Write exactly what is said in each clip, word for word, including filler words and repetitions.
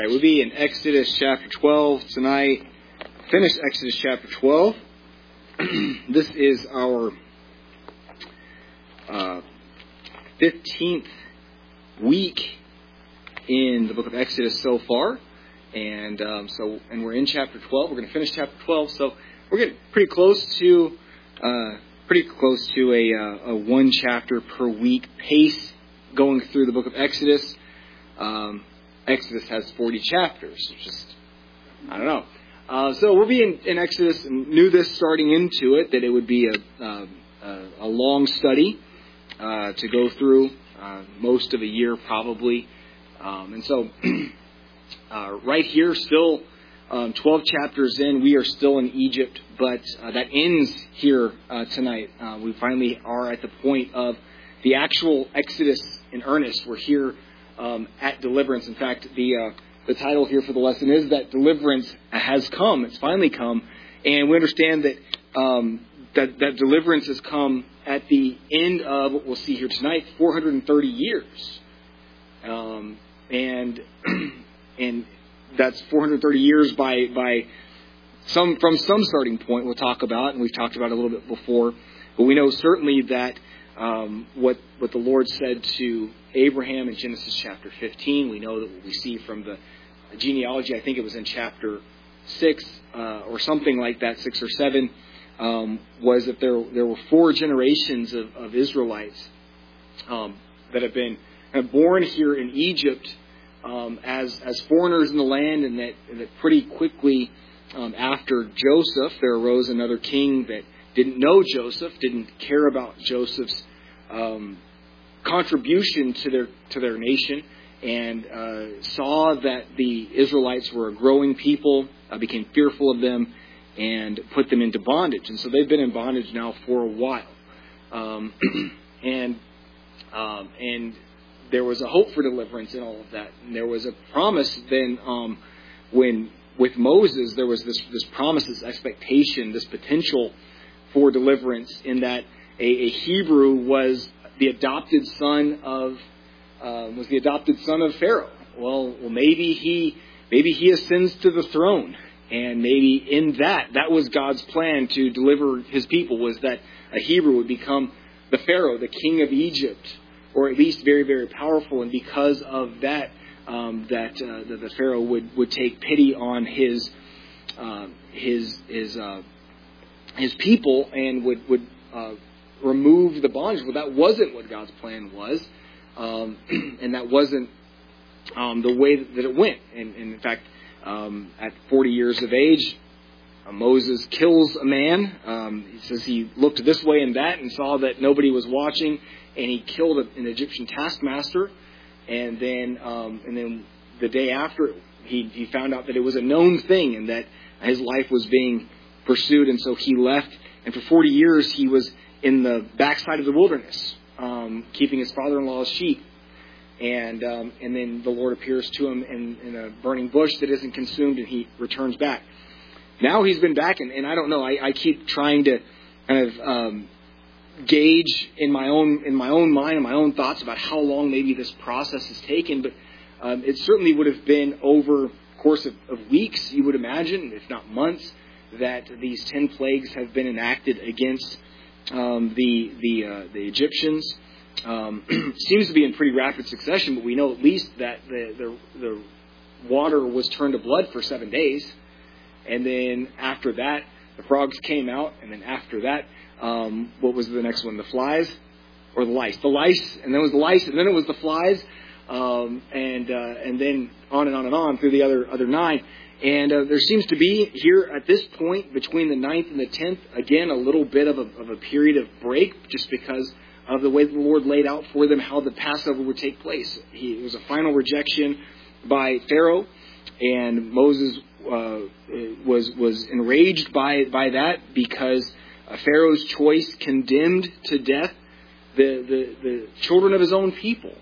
All right, we'll be in Exodus chapter twelve tonight. Finish Exodus chapter twelve. This is our uh, fifteenth week in the book of Exodus so far, and um, so and we're in chapter twelve. We're going to finish chapter twelve, so we're getting pretty close to uh, pretty close to a, uh, a one chapter per week pace going through the book of Exodus. Um, Exodus has forty chapters, just, I don't know. Uh, so we'll be in, in Exodus, and knew this starting into it, that it would be a, uh, a, a long study uh, to go through, uh, most of a year probably. Um, and so uh, right here, still um, twelve chapters in, we are still in Egypt, but uh, that ends here uh, tonight. Uh, we finally are at the point of the actual Exodus in earnest. We're here Um, at deliverance. In fact, the uh, the title here for the lesson is that deliverance has come. It's finally come, and we understand that um, that that deliverance has come at the end of what we'll see here tonight, four hundred thirty years, um, and and that's four hundred thirty years by by some from some starting point we'll talk about, and we've talked about it a little bit before, but we know certainly that um, what what the Lord said to Abraham in Genesis chapter fifteen. We know that what we see from the genealogy, I think it was in chapter six uh, or something like that, six or seven, um, was that there there were four generations of, of Israelites um, that have been have born here in Egypt um, as as foreigners in the land, and that, that pretty quickly um, after Joseph, there arose another king that didn't know Joseph, didn't care about Joseph's um contribution to their to their nation, and uh, saw that the Israelites were a growing people, uh, became fearful of them, and put them into bondage. And so they've been in bondage now for a while. Um, and um, and there was a hope for deliverance in all of that. And there was a promise then um, when with Moses there was this this promise, this expectation, this potential for deliverance, in that a, a Hebrew was the adopted son of uh, was the adopted son of Pharaoh. Well, well, maybe he maybe he ascends to the throne, and maybe in that that was God's plan to deliver His people, was that a Hebrew would become the Pharaoh, the king of Egypt, or at least very very powerful. And because of that, um, that uh, the, the Pharaoh would, would take pity on his uh, his his uh, his people and would would. Uh, remove the bondage. Well, that wasn't what God's plan was, um, and that wasn't um, the way that it went. And, and in fact, um, at forty years of age, uh, Moses kills a man. Um, he says he looked this way and that and saw that nobody was watching, and he killed a, an Egyptian taskmaster. And then, um, and then the day after, he, he found out that it was a known thing and that his life was being pursued, and so he left. And for forty years, he was in the backside of the wilderness, um, keeping his father-in-law's sheep. And um, and then the Lord appears to him in, in a burning bush that isn't consumed, and he returns back. Now he's been back, and, and I don't know, I, I keep trying to kind of um, gauge in my own in my own mind and my own thoughts about how long maybe this process has taken, but um, it certainly would have been over the course of, of weeks, you would imagine, if not months, that these ten plagues have been enacted against Um, the the uh, the Egyptians. Um, seems to be in pretty rapid succession, but we know at least that the, the the water was turned to blood for seven days, and then after that the frogs came out, and then after that, um, what was the next one? The flies or the lice? The lice, and then it was the lice, and then it was the flies, um, and uh, and then on and on and on through the other other nine. And uh, there seems to be here at this point between the ninth and the tenth, again, a little bit of a, of a period of break, just because of the way the Lord laid out for them how the Passover would take place. He, it was a final rejection by Pharaoh, and Moses uh, was was enraged by by that, because uh, Pharaoh's choice condemned to death the, the the children of his own people.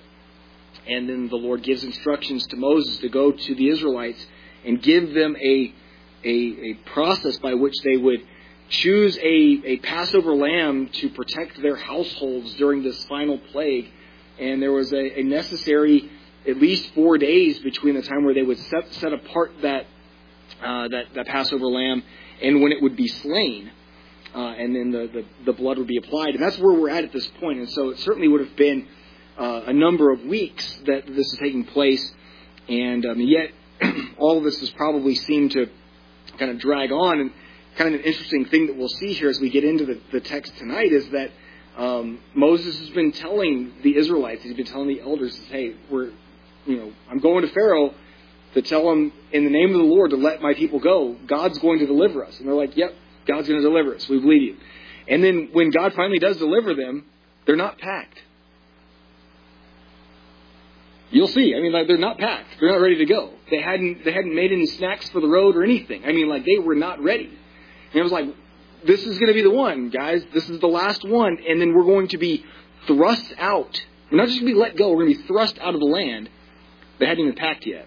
And then the Lord gives instructions to Moses to go to the Israelites and give them a, a a process by which they would choose a, a Passover lamb to protect their households during this final plague. And there was a, a necessary at least four days between the time where they would set, set apart that, uh, that that Passover lamb and when it would be slain. Uh, and then the, the, the blood would be applied. And that's where we're at at this point. And so it certainly would have been uh, a number of weeks that this is taking place. And um, yet all of this has probably seemed to kind of drag on. And kind of an interesting thing that we'll see here as we get into the, the text tonight is that um, Moses has been telling the Israelites, he's been telling the elders, hey, we're, you know, I'm going to Pharaoh to tell him in the name of the Lord to let my people go. God's going to deliver us. And they're like, yep. God's going to deliver us. We believe you. And then when God finally does deliver them, they're not packed. You'll see. I mean, like, they're not packed. They're not ready to go. They hadn't they hadn't made any snacks for the road or anything. I mean, like, they were not ready. And it was like, this is going to be the one, guys. This is the last one. And then we're going to be thrust out. We're not just going to be let go. We're going to be thrust out of the land. They hadn't even packed yet.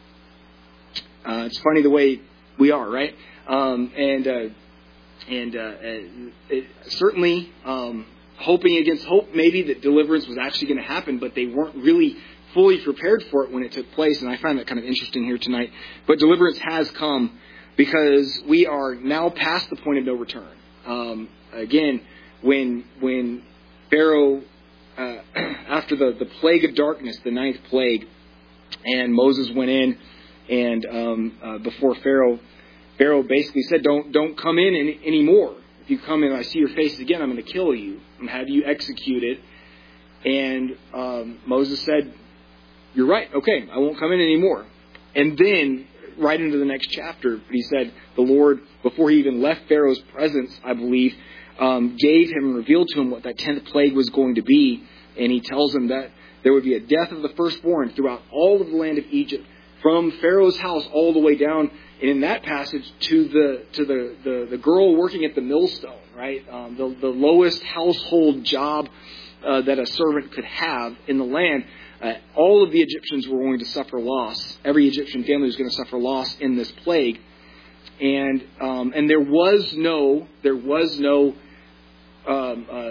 Uh, it's funny the way we are, right? Um, and... Uh, And uh, it, certainly um, hoping against hope maybe that deliverance was actually going to happen, but they weren't really fully prepared for it when it took place. And I find that kind of interesting here tonight. But deliverance has come because we are now past the point of no return. Um, again, when when Pharaoh, uh, after the, the plague of darkness, the ninth plague, and Moses went in and um, uh, before Pharaoh, Pharaoh basically said, don't don't come in any, anymore. If you come in and I see your face again, I'm going to kill you and have you executed. And um, Moses said, you're right. Okay, I won't come in anymore. And then, right into the next chapter, he said, the Lord, before he even left Pharaoh's presence, I believe, um, gave him and revealed to him what that tenth plague was going to be. And he tells him that there would be a death of the firstborn throughout all of the land of Egypt, from Pharaoh's house all the way down, and in that passage, to the to the, the, the girl working at the millstone, right? Um, the, the lowest household job uh, that a servant could have in the land. Uh, all of the Egyptians were going to suffer loss. Every Egyptian family was going to suffer loss in this plague. And um, and there was no there was no um, uh,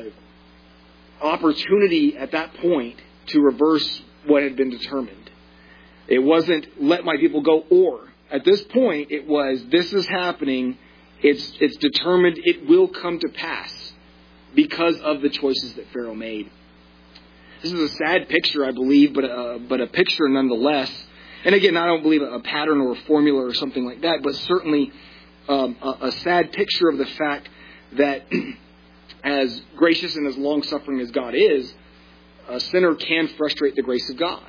opportunity at that point to reverse what had been determined. It wasn't let my people go, or at this point it was this is happening. It's it's determined. It will come to pass because of the choices that Pharaoh made. This is a sad picture, I believe, but a, but a picture nonetheless. And again, I don't believe a pattern or a formula or something like that, but certainly um, a, a sad picture of the fact that as gracious and as long-suffering as God is, a sinner can frustrate the grace of God.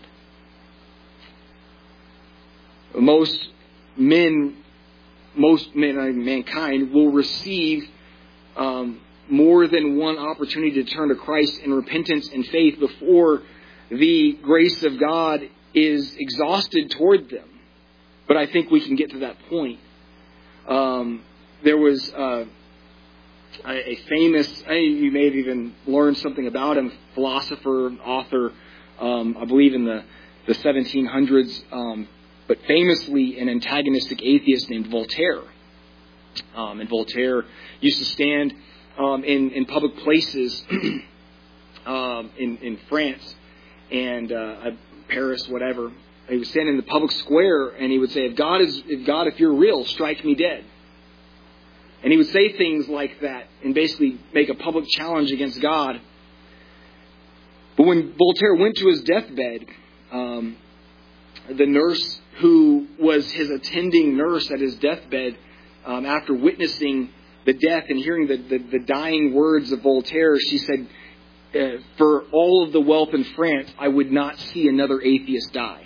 Most men, most men, I mean, mankind will receive um, more than one opportunity to turn to Christ in repentance and faith before the grace of God is exhausted toward them. But I think we can get to that point. Um, there was uh, a, a famous, I, you may have even learned something about him, philosopher, author, um, I believe in the, the seventeen hundreds, um, but famously an antagonistic atheist named Voltaire. Um, and Voltaire used to stand um, in, in public places um, in, in France and uh, Paris, whatever. He would stand in the public square and he would say, if God is, if God, if you're real, strike me dead. And he would say things like that and basically make a public challenge against God. But when Voltaire went to his deathbed, um, the nurse who was his attending nurse at his deathbed, um, after witnessing the death and hearing the, the, the dying words of Voltaire, she said, uh, for all of the wealth in France, I would not see another atheist die.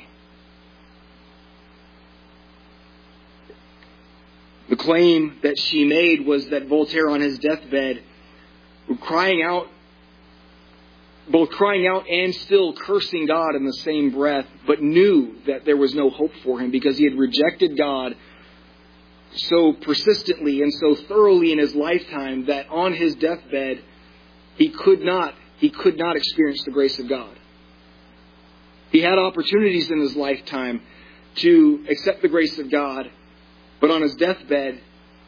The claim that she made was that Voltaire on his deathbed, crying out, both crying out and still cursing God in the same breath, but knew that there was no hope for him because he had rejected God so persistently and so thoroughly in his lifetime that on his deathbed he could not he could not experience the grace of God. He had opportunities in his lifetime to accept the grace of God, but on his deathbed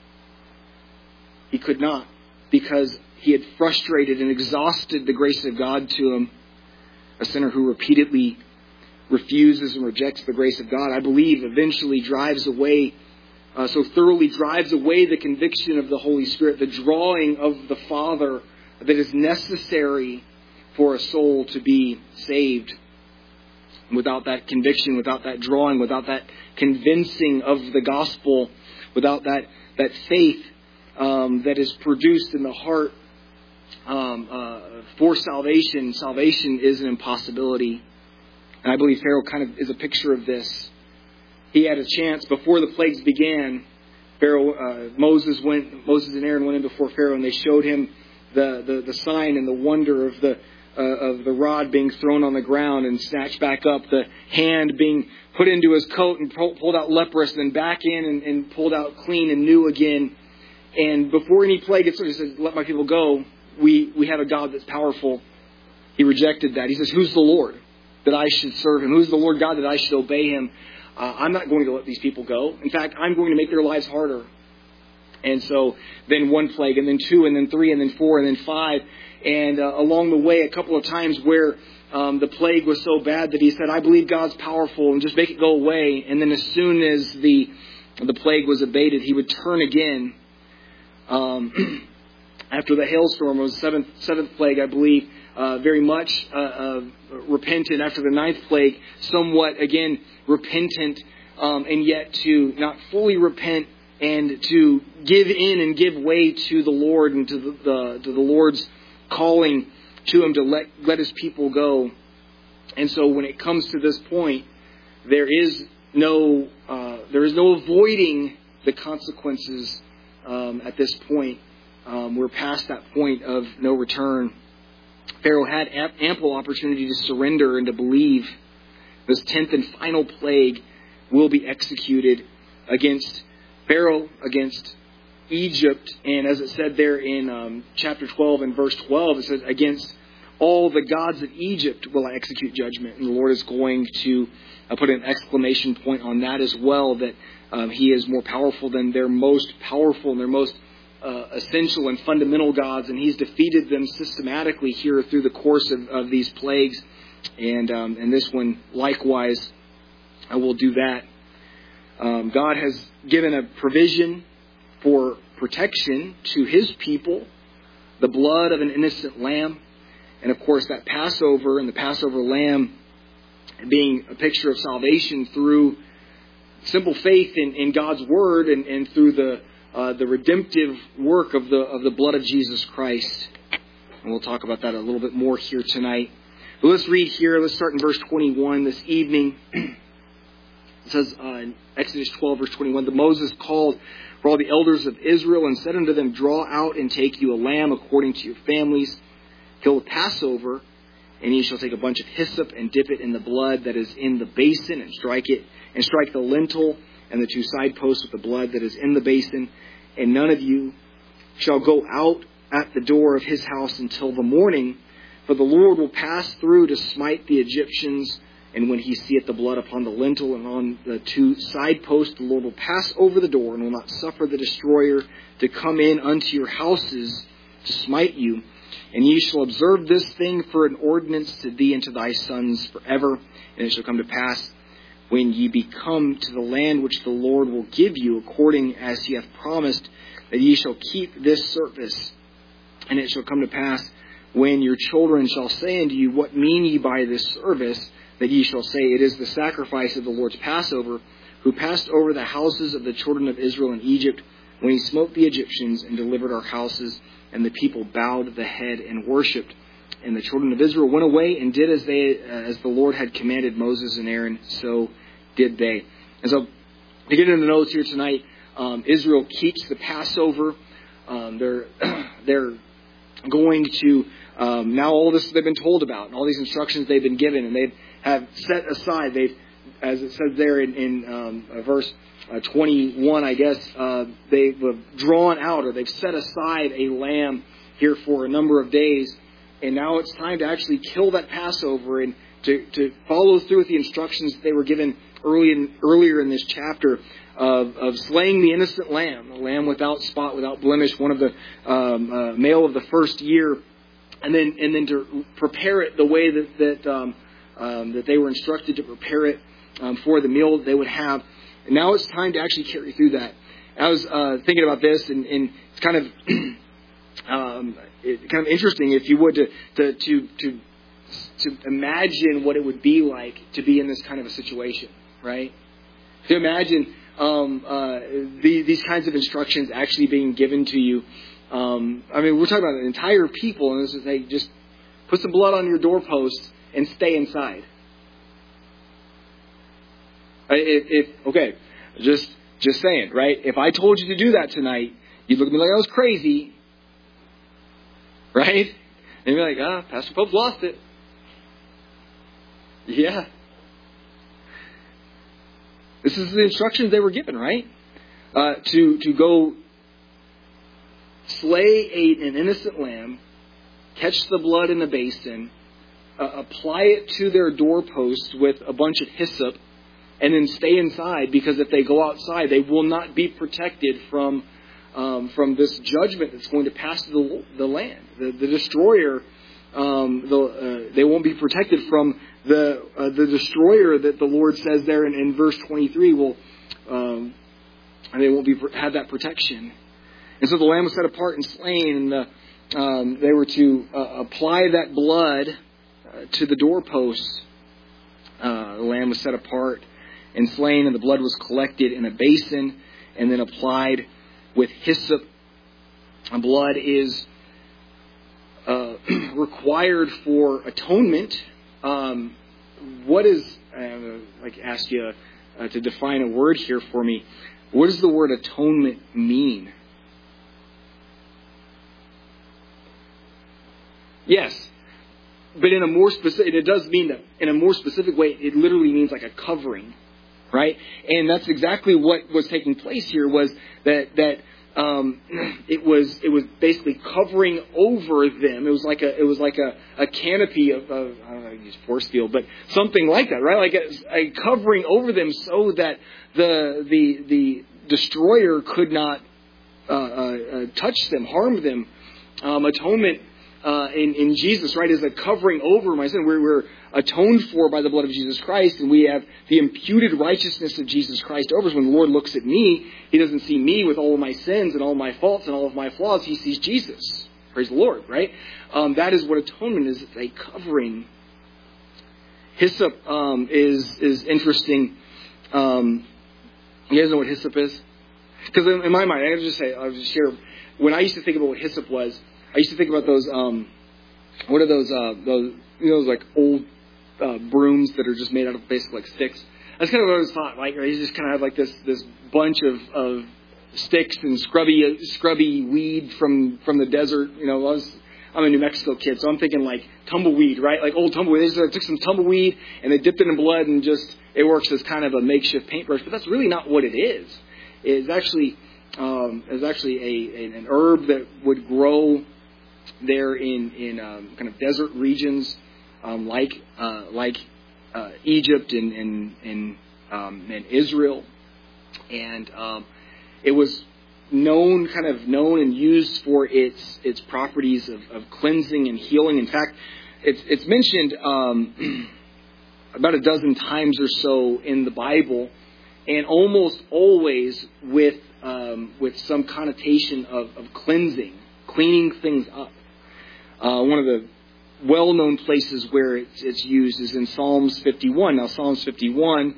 he could not because he had frustrated and exhausted the grace of God to him, a sinner who repeatedly refuses and rejects the grace of God, I believe eventually drives away, uh, so thoroughly drives away the conviction of the Holy Spirit, the drawing of the Father that is necessary for a soul to be saved. Without that conviction, without that drawing, without that convincing of the gospel, without that, that faith um, that is produced in the heart um, uh, for salvation, salvation is an impossibility. And I believe Pharaoh kind of is a picture of this. He had a chance before the plagues began. Pharaoh, uh, Moses went, Moses and Aaron went in before Pharaoh, and they showed him the, the, the sign and the wonder of the uh, of the rod being thrown on the ground and snatched back up, the hand being put into his coat and pull, pulled out leprous, and then back in and, and pulled out clean and new again. And before any plague, it sort of says, "Let my people go. We we have a God that's powerful." He rejected that. He says, "Who's the Lord that I should serve him? Who's the Lord God that I should obey him? Uh, I'm not going to let these people go. In fact, I'm going to make their lives harder." And so then one plague, and then two, and then three, and then four, and then five. And uh, along the way, a couple of times where um, the plague was so bad that he said, "I believe God's powerful, and just make it go away." And then as soon as the the plague was abated, he would turn again. Um, after the hailstorm, it was the seventh, seventh plague, I believe, uh, very much uh, uh, repentant. After the ninth plague, somewhat, again, repentant, um, and yet to not fully repent and to give in and give way to the Lord and to the, the to the Lord's calling to him to let let his people go. And so when it comes to this point, there is no uh, there is no avoiding the consequences um, at this point. Um, we're past that point of no return. Pharaoh had ample opportunity to surrender and to believe. This tenth and final plague will be executed against Pharaoh, against Egypt, and as it said there in um, chapter twelve and verse twelve, it says, "Against all the gods of Egypt will I execute judgment." And the Lord is going to uh, put an exclamation point on that as well, that um, He is more powerful than their most powerful and their most uh, essential and fundamental gods, and He's defeated them systematically here through the course of, of these plagues. And um, and this one, likewise, I will do that. Um, God has given a provision for protection to His people, the blood of an innocent lamb. And of course, that Passover and the Passover lamb being a picture of salvation through simple faith in, in God's word and, and through the uh, the redemptive work of the of the blood of Jesus Christ. And we'll talk about that a little bit more here tonight. But let's read here. Let's start in verse twenty-one this evening. It says uh, in Exodus twelve, verse twenty-one, "That Moses called for all the elders of Israel and said unto them, Draw out and take you a lamb according to your families. Kill the Passover, and ye shall take a bunch of hyssop and dip it in the blood that is in the basin and strike it, and strike the lintel and the two side posts with the blood that is in the basin. And none of you shall go out at the door of his house until the morning, for the Lord will pass through to smite the Egyptians. And when he seeth the blood upon the lintel and on the two side posts, the Lord will pass over the door and will not suffer the destroyer to come in unto your houses to smite you. And ye shall observe this thing for an ordinance to thee and to thy sons forever. And it shall come to pass, when ye be come to the land which the Lord will give you, according as he hath promised, that ye shall keep this service. And it shall come to pass, when your children shall say unto you, What mean ye by this service? That ye shall say, It is the sacrifice of the Lord's Passover, who passed over the houses of the children of Israel in Egypt, when he smote the Egyptians and delivered our houses. And the people bowed the head and worshipped. And the children of Israel went away and did as they uh, as the Lord had commanded Moses and Aaron, so did they. And so, to get into the notes here tonight, um, Israel keeps the Passover. Um, they're they're going to um, now all this they've been told about, and all these instructions they've been given, and they have set aside. They've, as it says there in, in um, verse uh, twenty-one, I guess uh, they've drawn out, or they've set aside a lamb here for a number of days. And now it's time to actually kill that Passover and to, to follow through with the instructions that they were given early in, earlier in this chapter of, of slaying the innocent lamb, a lamb without spot, without blemish, one of the um, uh, male of the first year, and then and then to prepare it the way that that um, um, that they were instructed to prepare it um, for the meal that they would have. And now it's time to actually carry through that. I was uh, thinking about this, and, and it's kind of um, it, kind of interesting, if you would, to to to to to imagine what it would be like to be in this kind of a situation, right? To imagine um, uh, the, these kinds of instructions actually being given to you. Um, I mean, we're talking about an entire people, and this is, hey, just put some blood on your doorposts and stay inside. If, if okay, just just saying, right? If I told you to do that tonight, you'd look at me like I was crazy, right? And you'd be like, ah, Pastor Pope's lost it. Yeah. This is the instructions they were given, right? Uh, to to go slay a, an innocent lamb, catch the blood in a basin, uh, apply it to their doorpost with a bunch of hyssop, and then stay inside, because if they go outside, they will not be protected from um, from this judgment that's going to pass through the, the land. The, the destroyer, um, the, uh, they won't be protected from the uh, the destroyer that the Lord says there in, in verse twenty-three. Will um, and they won't be have that protection. And so the lamb was set apart and slain, and the, um, they were to uh, apply that blood uh, to the doorposts. Uh, the lamb was set apart and slain, and the blood was collected in a basin and then applied with hyssop. And blood is uh, required for atonement. Um, what is, I'd like to ask you uh, to define a word here for me. What does the word atonement mean? Yes, but in a more specific, it does mean that in a more specific way, it literally means like a covering, right? And that's exactly what was taking place here, was that that um, it was it was basically covering over them. It was like a it was like a, a canopy of, of I don't know, I use force field, but something like that, right? Like a, a covering over them so that the the the destroyer could not uh, uh, touch them, harm them. Um, atonement. Uh, in, in Jesus, right, is a covering over my sin. We're, we're atoned for by the blood of Jesus Christ, and we have the imputed righteousness of Jesus Christ over us. When the Lord looks at me, He doesn't see me with all of my sins and all of my faults and all of my flaws. He sees Jesus. Praise the Lord, right? Um, that is what atonement is. It's a covering. Hyssop um, is is interesting. Um, you guys know what hyssop is? Because in, in my mind, I gotta just say, I'll just share. When I used to think about what hyssop was, I used to think about those, um, what are those, uh, those, you know, those like old uh, brooms that are just made out of basically like sticks. That's kind of what I always thought. Like, right? You just kind of have like this this bunch of, of sticks and scrubby scrubby weed from, from the desert. You know, I was, I'm a New Mexico kid, so I'm thinking like tumbleweed, right? Like old tumbleweed. They just took some tumbleweed and they dipped it in blood, and just it works as kind of a makeshift paintbrush. But that's really not what it is. It's actually um, it's actually a an herb that would grow there in in um, kind of desert regions, um, like uh, like uh, Egypt and and and, um, and Israel, and um, it was known, kind of known and used for its its properties of, of cleansing and healing. In fact, it's it's mentioned um, about a dozen times or so in the Bible, and almost always with um, with some connotation of, of cleansing, cleaning things up. Uh, one of the well-known places where it's, it's used is in Psalms fifty-one. Now, Psalms fifty-one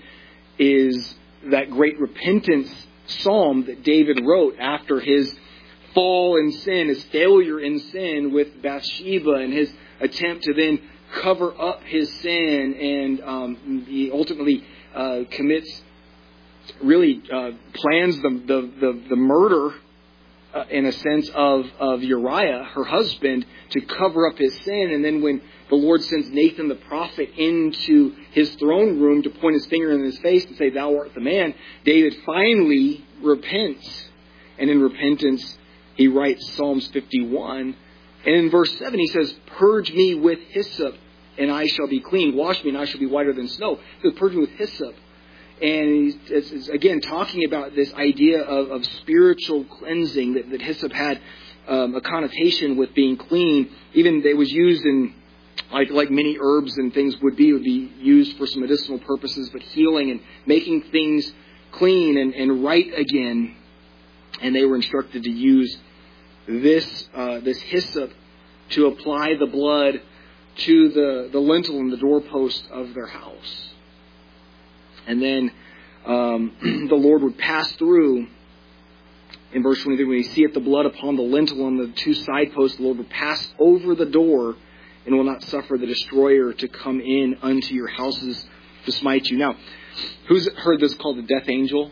is that great repentance psalm that David wrote after his fall in sin, his failure in sin with Bathsheba, and his attempt to then cover up his sin, and um, he ultimately uh, commits, really uh, plans the the the, the murder. Uh, in a sense of, of Uriah, her husband, to cover up his sin. And then when the Lord sends Nathan the prophet into his throne room to point his finger in his face and say, "Thou art the man," David finally repents. And in repentance, he writes Psalms fifty-one. And in verse seven, he says, "Purge me with hyssop, and I shall be clean. Wash me, and I shall be whiter than snow." He says, "Purge me with hyssop." And it's, it's again talking about this idea of, of spiritual cleansing, that, that hyssop had um, a connotation with being clean. Even it was used in like like many herbs and things would be, would be used for some medicinal purposes, but healing and making things clean and, and right again. And they were instructed to use this uh, this hyssop to apply the blood to the, the lintel and the doorpost of their house. And then um, the Lord would pass through. In verse twenty-three, when you see it, the blood upon the lintel and the two side posts, the Lord will pass over the door and will not suffer the destroyer to come in unto your houses to smite you. Now, who's heard this called the death angel?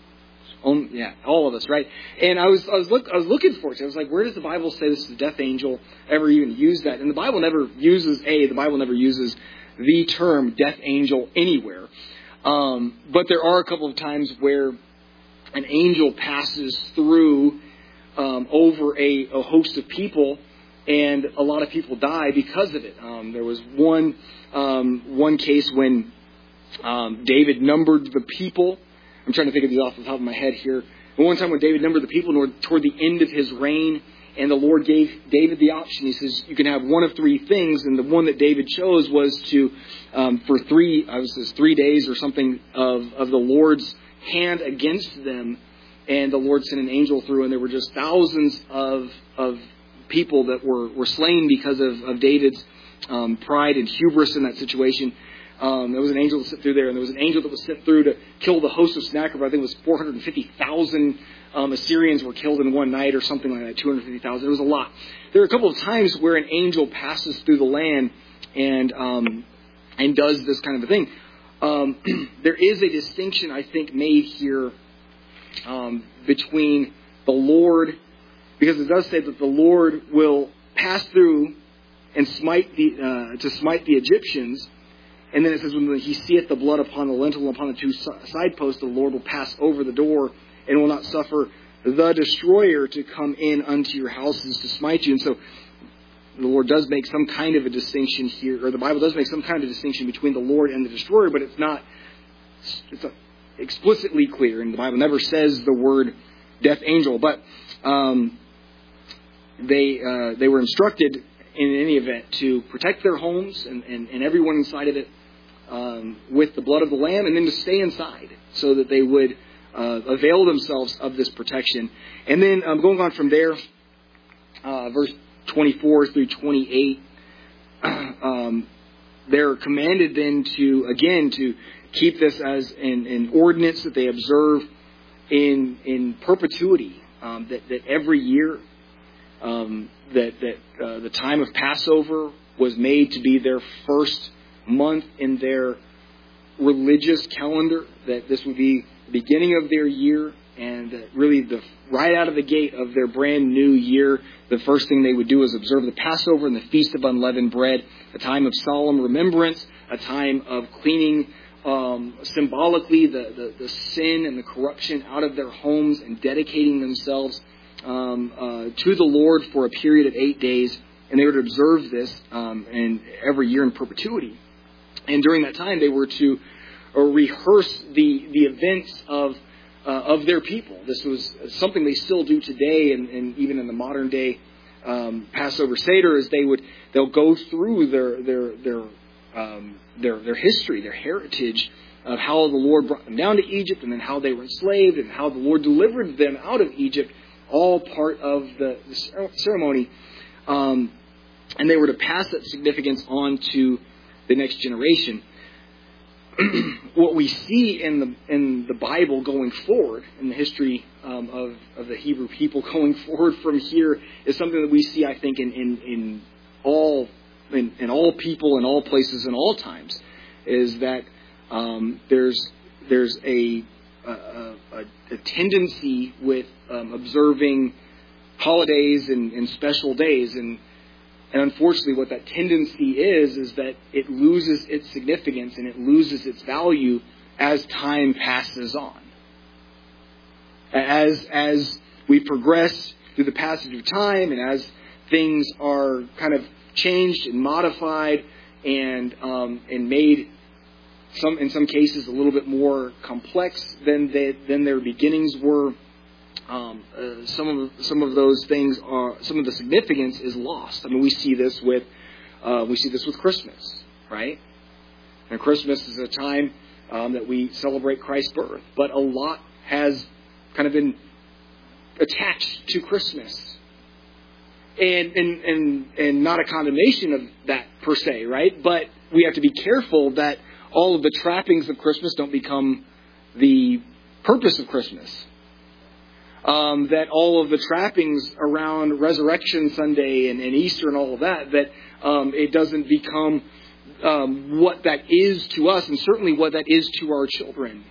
Um, yeah, all of us, right? And I was I was look I was looking for it. I was like, where does the Bible say this is the death angel ever even use that? And the Bible never uses a the Bible never uses the term death angel anywhere. Um, but there are a couple of times where an angel passes through um, over a, a host of people, and a lot of people die because of it. Um, there was one um, one case when um, David numbered the people. I'm trying to think of these off the top of my head here. And one time when David numbered the people toward the end of his reign, and the Lord gave David the option. He says, you can have one of three things. And the one that David chose was to, um, for three, I was says three days or something of, of the Lord's hand against them. And the Lord sent an angel through, and there were just thousands of, of people that were, were slain because of, of David's um, pride and hubris in that situation. Um, there was an angel that sent through there, and there was an angel that was sent through to kill the host of Sennacherib. I think it was four hundred fifty thousand um, Assyrians were killed in one night or something like that, two hundred fifty thousand. It was a lot. There are a couple of times where an angel passes through the land and um, and does this kind of a thing. Um, there is a distinction, I think, made here um, between the Lord, because it does say that the Lord will pass through and smite the uh, to smite the Egyptians. And then it says, when he seeth the blood upon the lintel and upon the two side posts, the Lord will pass over the door and will not suffer the destroyer to come in unto your houses to smite you. And so the Lord does make some kind of a distinction here, or the Bible does make some kind of distinction between the Lord and the destroyer, but it's not, it's not explicitly clear. And the Bible never says the word death angel. But um, they uh, they were instructed in any event to protect their homes and, and, and everyone inside of it um, with the blood of the Lamb, and then to stay inside so that they would uh, avail themselves of this protection. And then um, going on from there, uh, verse twenty-four through twenty-eight, um, they're commanded then to, again, to keep this as an, an ordinance that they observe in in perpetuity, um, that, that every year um, that, that uh, the time of Passover was made to be their first month in their religious calendar, that this would be the beginning of their year, and that really the right out of the gate of their brand new year, the first thing they would do is observe the Passover and the Feast of Unleavened Bread, a time of solemn remembrance, a time of cleaning um, symbolically the, the, the sin and the corruption out of their homes and dedicating themselves um, uh, to the Lord for a period of eight days. And they would observe this um, and every year in perpetuity. And during that time, they were to uh, rehearse the the events of uh, of their people. This was something they still do today, and, and even in the modern day um, Passover Seder, is they would they'll go through their their their um, their their history, their heritage of how the Lord brought them down to Egypt, and then how they were enslaved, and how the Lord delivered them out of Egypt. All part of the, the ceremony. Um, and they were to pass that significance on to the next generation. What we see in the in the Bible going forward, in the history um, of, of the Hebrew people going forward from here, is something that we see, I think, in in, in all in, in all people, in all places, in all times, is that um, there's there's a a, a, a tendency with um, observing holidays and, and special days, and and unfortunately what that tendency is is that it loses its significance and it loses its value as time passes on. As as we progress through the passage of time, and as things are kind of changed and modified and um, and made some in some cases a little bit more complex than they, than their beginnings were. Um, uh, some of some of those things are some of the significance is lost. I mean, we see this with Uh, we see this with Christmas, right? And Christmas is a time um, that we celebrate Christ's birth. But a lot has kind of been attached to Christmas. And, and, and, and not a condemnation of that per se, right? But we have to be careful that all of the trappings of Christmas don't become the purpose of Christmas. Um, that all of the trappings around Resurrection Sunday and, and Easter and all of that, that um, it doesn't become um, what that is to us, and certainly what that is to our children.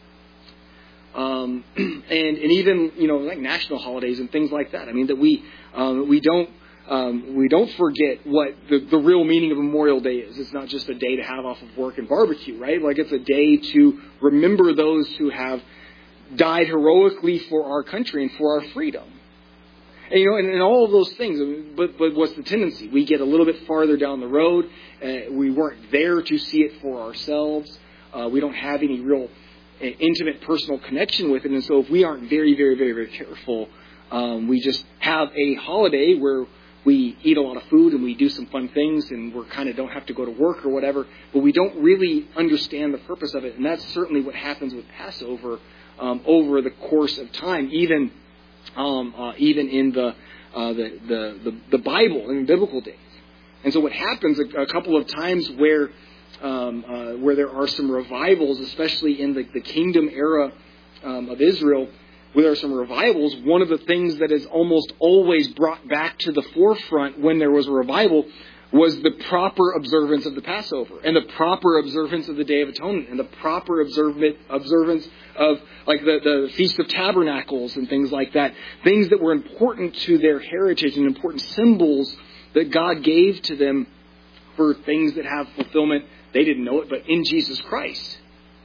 Um, and, and even, you know, like national holidays and things like that. I mean, that we um, we don't um, we don't forget what the, the real meaning of Memorial Day is. It's not just a day to have off of work and barbecue, right? Like, it's a day to remember those who have died heroically for our country and for our freedom. And, you know, and, and all of those things. But but what's the tendency? We get a little bit farther down the road. Uh, we weren't there to see it for ourselves. Uh, we don't have any real intimate personal connection with it. And so if we aren't very, very, very, very careful, um, we just have a holiday where we eat a lot of food and we do some fun things and we kind of don't have to go to work or whatever, but we don't really understand the purpose of it. And that's certainly what happens with Passover um, over the course of time, even um, uh, even in the, uh, the, the, the, the Bible, in biblical days. And so what happens a, a couple of times where Um, uh, where there are some revivals, especially in the, the kingdom era um, of Israel, where there are some revivals, one of the things that is almost always brought back to the forefront when there was a revival was the proper observance of the Passover and the proper observance of the Day of Atonement and the proper observant, observance of like the, the Feast of Tabernacles and things like that. Things that were important to their heritage and important symbols that God gave to them for things that have fulfillment. They didn't know it, but in Jesus Christ.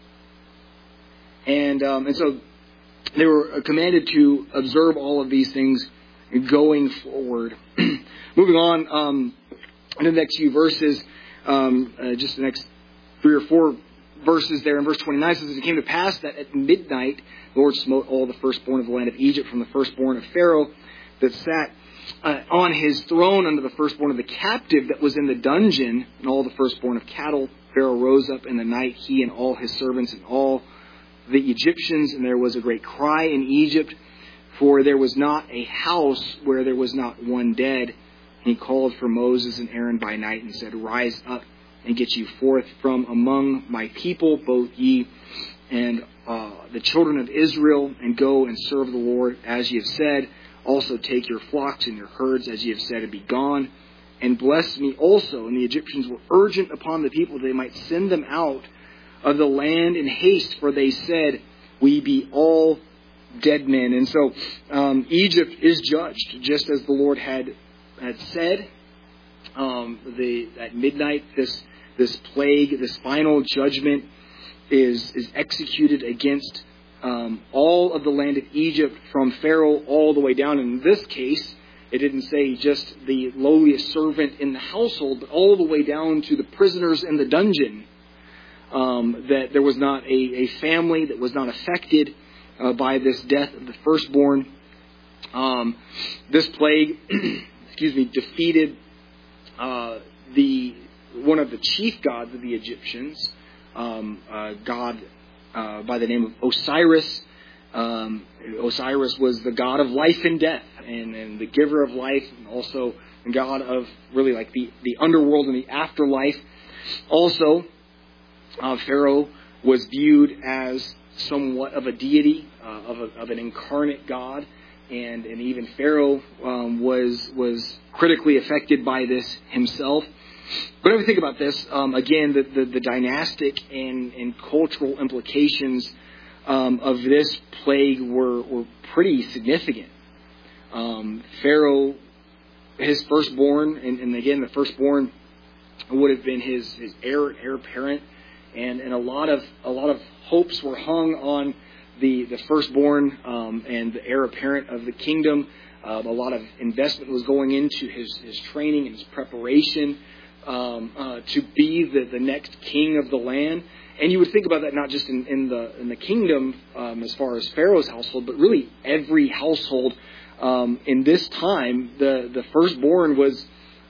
And um, and so they were commanded to observe all of these things going forward. Moving on um, in the next few verses, um, uh, just the next three or four verses there in verse twenty-nine says, "It came to pass that at midnight the Lord smote all the firstborn of the land of Egypt, from the firstborn of Pharaoh that sat Uh, on his throne under the firstborn of the captive that was in the dungeon, and all the firstborn of cattle. Pharaoh rose up in the night, he and all his servants and all the Egyptians, and there was a great cry in Egypt, for there was not a house where there was not one dead. And he called for Moses and Aaron by night and said, Rise up and get you forth from among my people, both ye and uh, the children of Israel, and go and serve the Lord as ye have said. Also take your flocks and your herds, as ye have said, and be gone, and bless me also. And the Egyptians were urgent upon the people that they might send them out of the land in haste, for they said, We be all dead men. And so um, Egypt is judged, just as the Lord had had said. Um, the at midnight, this this plague, this final judgment, is is executed against Um, all of the land of Egypt, from Pharaoh all the way down. In this case, it didn't say just the lowliest servant in the household, but all the way down to the prisoners in the dungeon. Um, that there was not a, a family that was not affected uh, by this death of the firstborn. Um, this plague, excuse me, defeated uh, the one of the chief gods of the Egyptians, um, uh, God. Uh, by the name of Osiris. Um, Osiris was the god of life and death, and, and the giver of life, and also the god of really like the, the underworld and the afterlife. Also, uh, Pharaoh was viewed as somewhat of a deity, uh, of, a, of an incarnate god, and, and even Pharaoh um, was was critically affected by this himself. But if you think about this, um, again, the, the, the dynastic and, and cultural implications um, of this plague were, were pretty significant. Um, Pharaoh, his firstborn, and, and again, the firstborn would have been his, his heir, heir apparent, and, and a lot of a lot of hopes were hung on the the firstborn um, and the heir apparent of the kingdom. Uh, a lot of investment was going into his, his training and his preparation. Um, uh, to be the, the next king of the land. And you would think about that not just in, in the in the kingdom um, as far as Pharaoh's household, but really every household um, in this time. The, the firstborn was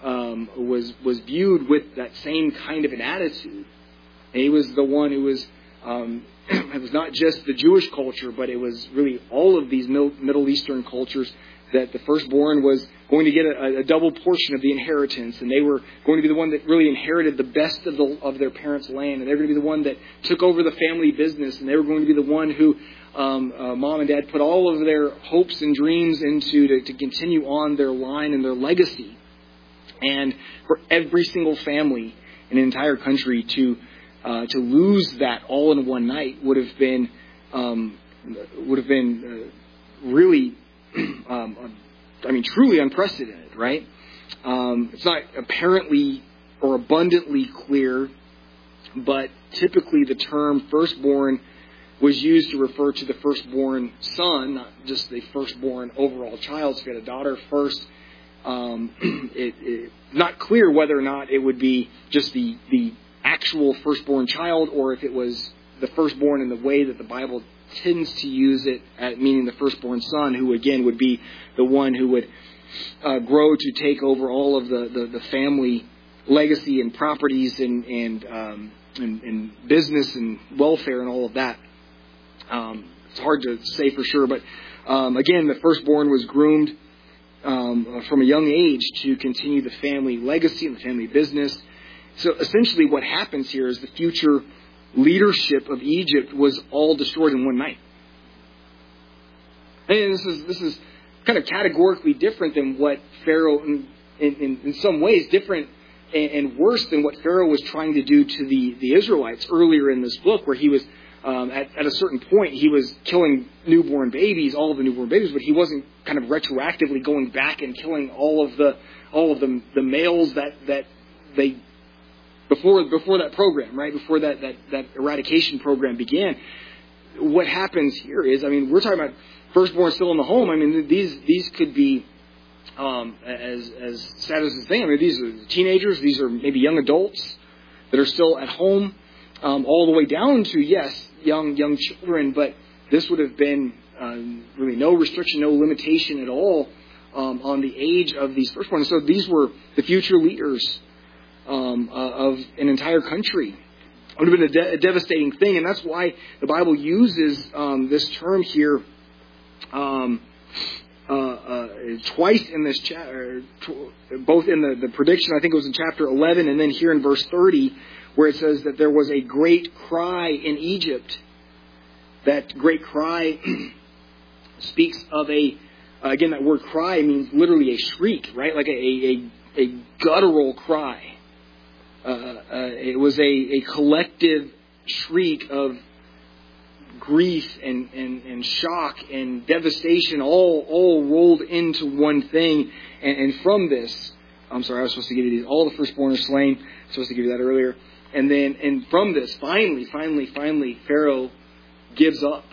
um, was was viewed with that same kind of an attitude. And he was the one who was, um, it was not just the Jewish culture, but it was really all of these Middle Eastern cultures, that the firstborn was going to get a, a double portion of the inheritance, and they were going to be the one that really inherited the best of the of their parents' land, and they were going to be the one that took over the family business, and they were going to be the one who um, uh, mom and dad put all of their hopes and dreams into to, to continue on their line and their legacy. And for every single family in an entire country to uh, to lose that all in one night would have been um, would have been uh, really. Um, I mean, truly unprecedented, right? Um, it's not apparently or abundantly clear, but typically the term firstborn was used to refer to the firstborn son, not just the firstborn overall child. So if you had a daughter first, um, it, it not clear whether or not it would be just the, the actual firstborn child, or if it was the firstborn in the way that the Bible tends to use it, at, meaning the firstborn son, who again would be the one who would uh, grow to take over all of the, the, the family legacy and properties and and, um, and and business and welfare and all of that. Um, it's hard to say for sure, but um, again, the firstborn was groomed um, from a young age to continue the family legacy and the family business. So essentially what happens here is the future leadership of Egypt was all destroyed in one night. And this is this is kind of categorically different than what Pharaoh, in, in, in some ways, different and, and worse than what Pharaoh was trying to do to the, the Israelites earlier in this book, where he was, um, at, at a certain point, he was killing newborn babies, all of the newborn babies, but he wasn't kind of retroactively going back and killing all of the all of the, the males that, that they Before before that program, right? Before that, that, that eradication program began, what happens here is, I mean, we're talking about firstborn still in the home. I mean, these these could be, um, as as sad as this thing, I mean, these are teenagers, these are maybe young adults that are still at home, um, all the way down to, yes, young young children, but this would have been um, really no restriction, no limitation at all um, on the age of these firstborn. So these were the future leaders Um, uh, of an entire country. It would have been a, de- a devastating thing, and that's why the Bible uses um, this term here um, uh, uh, twice in this chapter, tw- both in the, the prediction, I think it was in chapter eleven, and then here in verse thirty, where it says that there was a great cry in Egypt. That great cry speaks of a, uh, again, that word cry means literally a shriek, right? Like a, a, a guttural cry. Uh, uh, it was a, a collective shriek of grief and, and, and shock and devastation, all all rolled into one thing. And, and from this, I'm sorry, I was supposed to give you these. All the firstborn are slain. I was supposed to give you that earlier. And then, and from this, finally, finally, finally, Pharaoh gives up.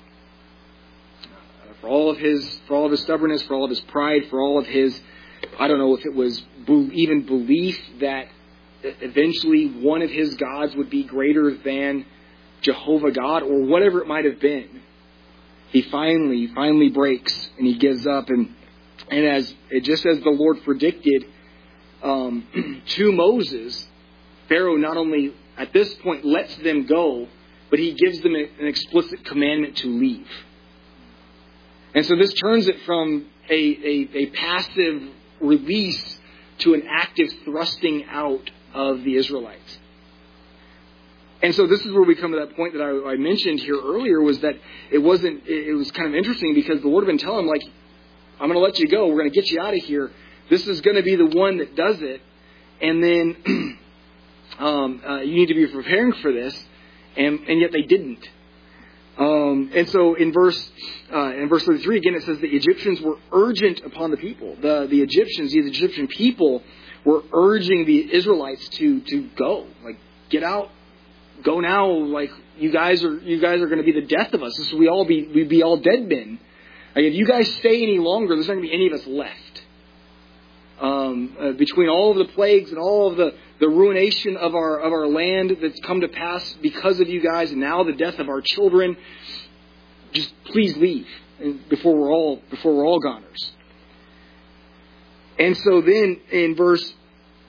Uh, for all of his, for all of his stubbornness, for all of his pride, for all of his, I don't know if it was even belief that eventually one of his gods would be greater than Jehovah God, or whatever it might have been. He finally, finally breaks, and he gives up. And and as it just as the Lord predicted um, to Moses, Pharaoh not only at this point lets them go, but he gives them an explicit commandment to leave. And so this turns it from a, a, a passive release to an active thrusting out of the Israelites. And so this is where we come to that point that I, I mentioned here earlier, was that it wasn't, it was kind of interesting because the Lord had been telling them, like, I'm going to let you go. We're going to get you out of here. This is going to be the one that does it. And then um, uh, you need to be preparing for this. And, and yet they didn't. Um, and so in verse uh, in verse thirty-three, again, it says the Egyptians were urgent upon the people. The, the Egyptians, the Egyptian people, were urging the Israelites to, to go, like, get out, go now. Like, you guys are you guys are going to be the death of us. This we all be we'd be all dead men. Like, if you guys stay any longer, there's not going to be any of us left. Um, uh, between all of the plagues and all of the, the ruination of our of our land that's come to pass because of you guys, and now the death of our children, just please leave before we're all before we're all goners. And so then in verse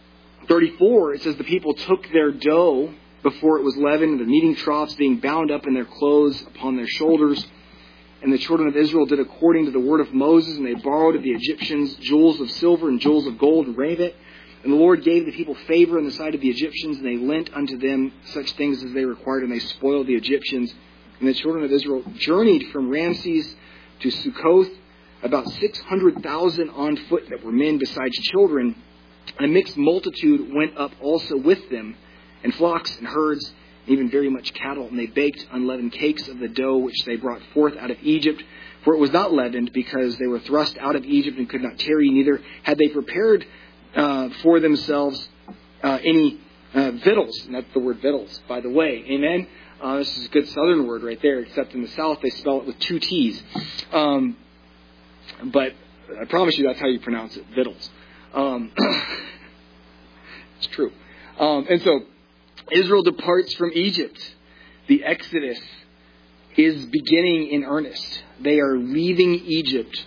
thirty-four, it says the people took their dough before it was leavened, the kneading troughs being bound up in their clothes upon their shoulders. And the children of Israel did according to the word of Moses, and they borrowed of the Egyptians jewels of silver and jewels of gold and raiment. And the Lord gave the people favor in the sight of the Egyptians, and they lent unto them such things as they required, and they spoiled the Egyptians. And the children of Israel journeyed from Ramses to Succoth, about six hundred thousand on foot that were men besides children. And a mixed multitude went up also with them, and flocks and herds, even very much cattle. And they baked unleavened cakes of the dough which they brought forth out of Egypt. For it was not leavened, because they were thrust out of Egypt and could not tarry, neither had they prepared uh, for themselves uh, any uh, victuals. And that's the word victuals, by the way. Amen? Uh, this is a good southern word right there, except in the south they spell it with two T's. Um, but I promise you that's how you pronounce it, victuals. Um, it's true. Um, and so Israel departs from Egypt. The Exodus is beginning in earnest. They are leaving Egypt,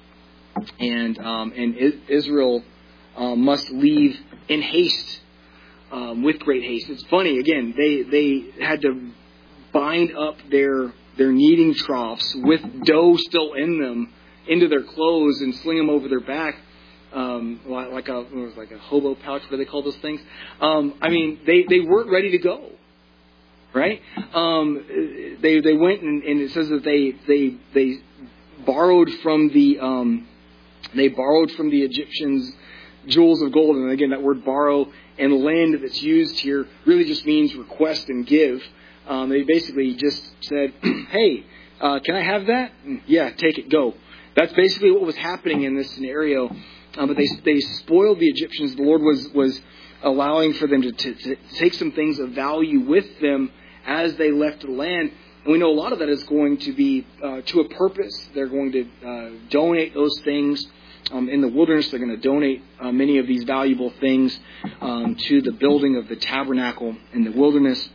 and um, and Israel uh, must leave in haste, um, with great haste. It's funny. Again, they they had to bind up their their kneading troughs with dough still in them into their clothes and sling them over their back. Um, like a it was like a hobo pouch, what do they call those things? Um, I mean, they, they weren't ready to go, right? Um, they they went and, and it says that they they they borrowed from the um, they borrowed from the Egyptians jewels of gold, and again that word borrow and lend that's used here really just means request and give. Um, they basically just said, "Hey, uh, can I have that? Yeah, take it, go." That's basically what was happening in this scenario. Uh, but they they spoiled the Egyptians. The Lord was was allowing for them to, to, to take some things of value with them as they left the land. And we know a lot of that is going to be uh, to a purpose. They're going to uh, donate those things um, in the wilderness. They're going to donate uh, many of these valuable things um, to the building of the tabernacle in the wilderness.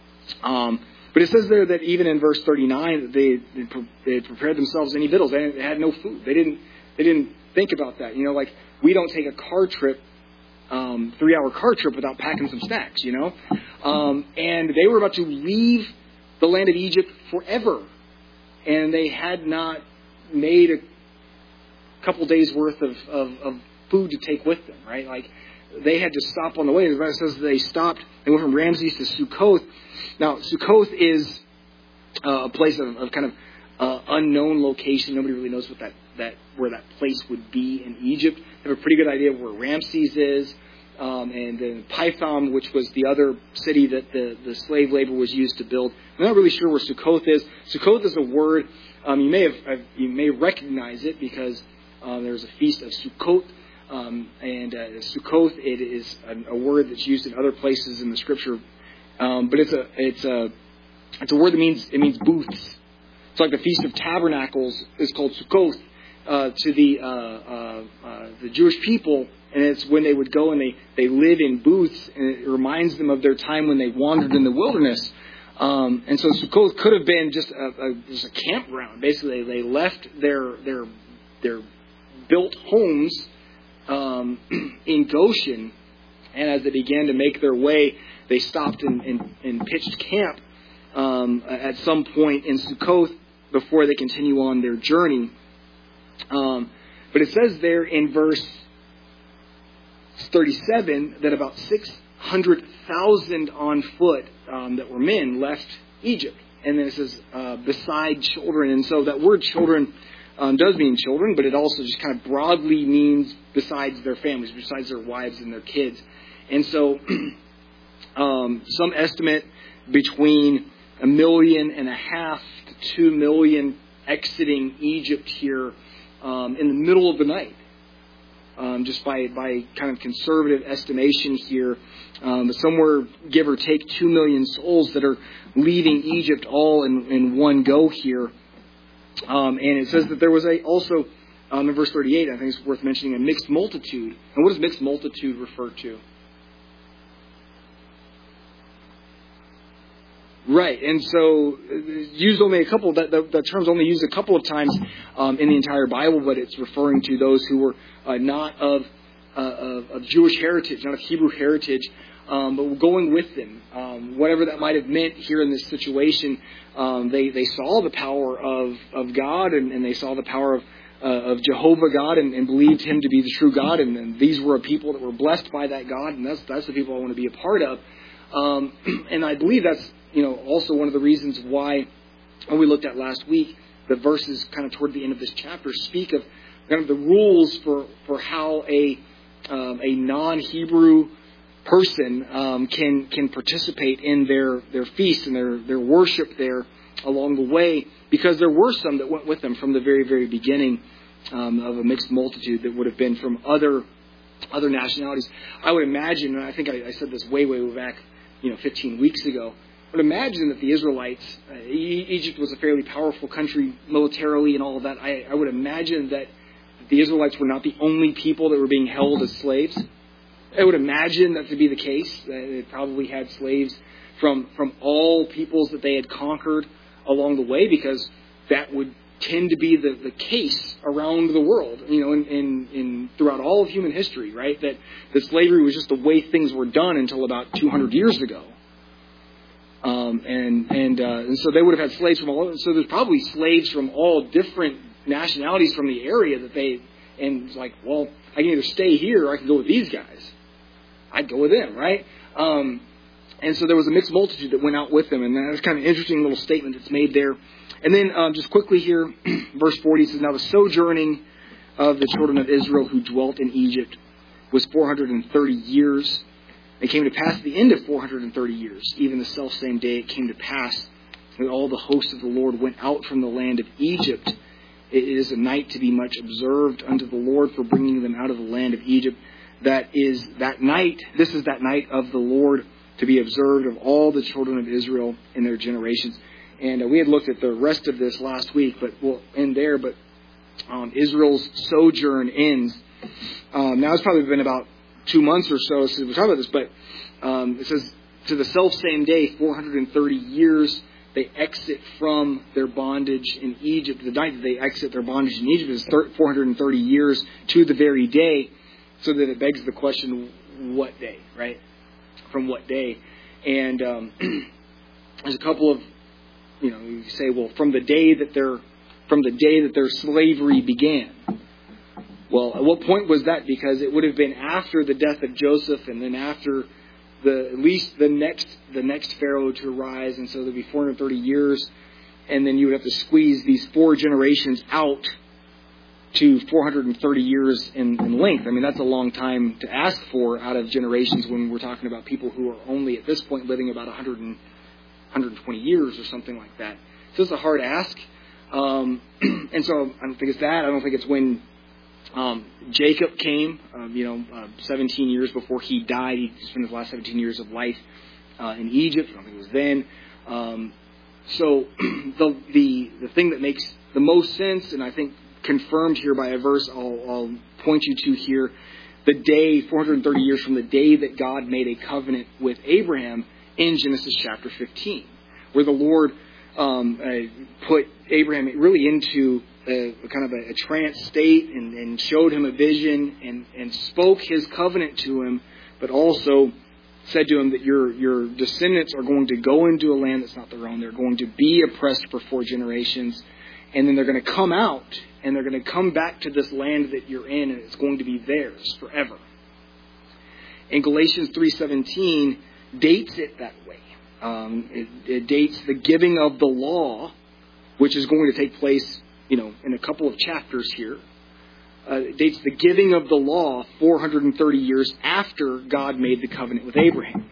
Um, but it says there that even in verse thirty-nine, that they they had prepared themselves any victuals. They had no food. They didn't they didn't think about that. You know, like we don't take a car trip, um, three-hour car trip without packing some snacks. You know, um, and they were about to leave the land of Egypt forever, and they had not made a couple days worth of, of, of food to take with them. Right, like they had to stop on the way. The Bible says they stopped. They went from Ramses to Succoth. Now, Succoth is uh, a place of, of kind of uh, unknown location. Nobody really knows what that, that where that place would be in Egypt. They have a pretty good idea of where Ramses is. Um, and then Pithom, which was the other city that the, the slave labor was used to build. I'm not really sure where Succoth is. Succoth is a word, um, you may have you may recognize it because um, there's a feast of Sukkot. Um, and uh, Sukkoth, it is a, a word that's used in other places in the Scripture, um, but it's a it's a it's a word that means it means booths. It's like the Feast of Tabernacles is called Sukkoth uh, to the uh, uh, uh, the Jewish people, and it's when they would go and they, they live in booths, and it reminds them of their time when they wandered in the wilderness. Um, and so Sukkoth could have been just a, a just a campground. Basically, they left their their their built homes Um, in Goshen, and as they began to make their way, they stopped and, and, and pitched camp um, at some point in Sukkoth before they continue on their journey. Um, but it says there in verse thirty-seven that about six hundred thousand on foot um, that were men left Egypt. And then it says, uh, beside children. And so that word children Um, does mean children, but it also just kind of broadly means besides their families, besides their wives and their kids. And so um, some estimate between a million and a half to two million exiting Egypt here um, in the middle of the night. Um, just by, by kind of conservative estimation here, um, somewhere give or take two million souls that are leaving Egypt all in, in one go here. Um, and it says that there was a also, um, in verse thirty-eight, I think it's worth mentioning, a mixed multitude. And what does mixed multitude refer to? Right, and so used only a couple, that the, the term's only used a couple of times um, in the entire Bible, but it's referring to those who were uh, not of uh, of, of Jewish heritage, not of Hebrew heritage, um, but going with them, um, whatever that might have meant here in this situation. Um, they they saw the power of of God, and, and they saw the power of uh, of Jehovah God, and, and believed Him to be the true God. And, and these were a people that were blessed by that God, and that's that's the people I want to be a part of. Um, and I believe that's you know also one of the reasons why, when we looked at last week, the verses kind of toward the end of this chapter speak of kind of the rules for for how a um, a non-Hebrew person um, can can participate in their, their feast and their, their worship there along the way, because there were some that went with them from the very, very beginning um, of a mixed multitude that would have been from other other nationalities. I would imagine, and I think I, I said this way, way, way back, you know, fifteen weeks ago, I would imagine that the Israelites, uh, e- Egypt was a fairly powerful country militarily and all of that. I, I would imagine that the Israelites were not the only people that were being held as slaves. I would imagine that to be the case. They probably had slaves from from all peoples that they had conquered along the way, because that would tend to be the, the case around the world, you know, in, in, in throughout all of human history, right? That, that slavery was just the way things were done until about two hundred years ago. Um, and and, uh, and so they would have had slaves from all over. So there's probably slaves from all different nationalities from the area that they, and it's like, well, I can either stay here or I can go with these guys. I'd go with them, right? Um, and so there was a mixed multitude that went out with them, and that's kind of an interesting little statement that's made there. And then um, just quickly here, verse forty says, "Now the sojourning of the children of Israel who dwelt in Egypt was four hundred thirty years. It came to pass at the end of four hundred thirty years, even the selfsame day it came to pass that all the hosts of the Lord went out from the land of Egypt. It is a night to be much observed unto the Lord for bringing them out of the land of Egypt. That is that night, this is that night of the Lord to be observed of all the children of Israel in their generations." And uh, we had looked at the rest of this last week, but we'll end there. But um, Israel's sojourn ends. Um, now it's probably been about two months or so since we talked about this, but um, it says, "To the selfsame day, four hundred thirty years, they exit from their bondage in Egypt." The night that they exit their bondage in Egypt is four hundred thirty years to the very day. So that it begs the question, what day, right? From what day? And um, there's a couple of, you know, you say, well, from the day that their from the day that their slavery began. Well, at what point was that? Because it would have been after the death of Joseph, and then after the at least the next the next Pharaoh to arise, and so there'd be four hundred thirty years, and then you would have to squeeze these four generations out to four hundred thirty years in, in length. I mean, that's a long time to ask for out of generations when we're talking about people who are only at this point living about one hundred, one hundred twenty years or something like that. So it's a hard ask. Um, and so I don't think it's that. I don't think it's when um, Jacob came, um, you know, uh, seventeen years before he died. He spent his last seventeen years of life uh, in Egypt. I don't think it was then. Um, so the, the the thing that makes the most sense, and I think confirmed here by a verse I'll, I'll point you to here, the day, four hundred thirty years from the day that God made a covenant with Abraham in Genesis chapter fifteen, where the Lord um, uh, put Abraham really into a, a kind of a, a trance state and, and showed him a vision and, and spoke his covenant to him, but also said to him that your your descendants are going to go into a land that's not their own. They're going to be oppressed for four generations, and then they're going to come out, and they're going to come back to this land that you're in, and it's going to be theirs forever. And Galatians three seventeen dates it that way. Um, it, it dates the giving of the law, which is going to take place, you know, in a couple of chapters here. Uh, it dates the giving of the law four hundred thirty years after God made the covenant with Abraham.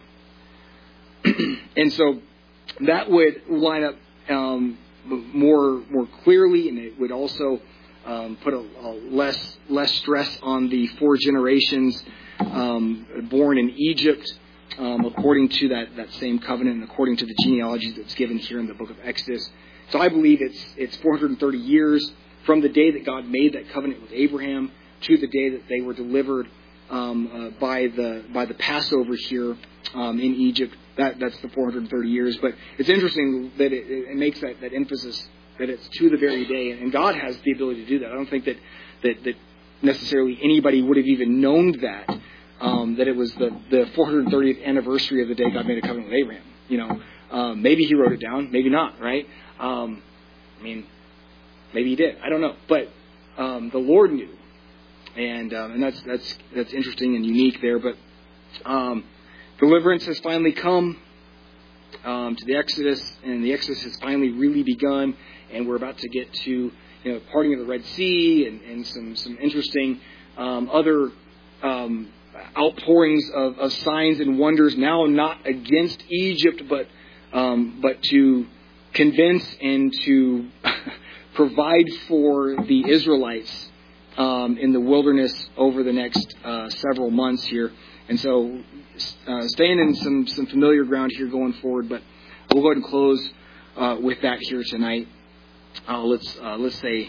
And so that would line up um, more more clearly, and it would also um, put a, a less less stress on the four generations um, born in Egypt, um, according to that, that same covenant and according to the genealogies that's given here in the book of Exodus. So I believe it's it's four hundred thirty years from the day that God made that covenant with Abraham to the day that they were delivered um, uh, by the by the Passover here um, in Egypt. That that's the four hundred thirty years. But it's interesting that it, it makes that, that emphasis that it's to the very day, and God has the ability to do that. I don't think that that, that necessarily anybody would have even known that, um, that it was the, the four hundred thirtieth anniversary of the day God made a covenant with Abraham. You know, um, maybe he wrote it down, maybe not, right? Um, I mean, maybe he did. I don't know. But um, the Lord knew. And um, and that's that's that's interesting and unique there. But um, deliverance has finally come um, to the Exodus, and the Exodus has finally really begun. And we're about to get to, you know, parting of the Red Sea and, and some some interesting um, other um, outpourings of, of signs and wonders. Now not against Egypt, but um, but to convince and to provide for the Israelites Um, in the wilderness over the next uh, several months here. And so uh, staying in some, some familiar ground here going forward, but we'll go ahead and close uh, with that here tonight. Uh, let's uh, let's say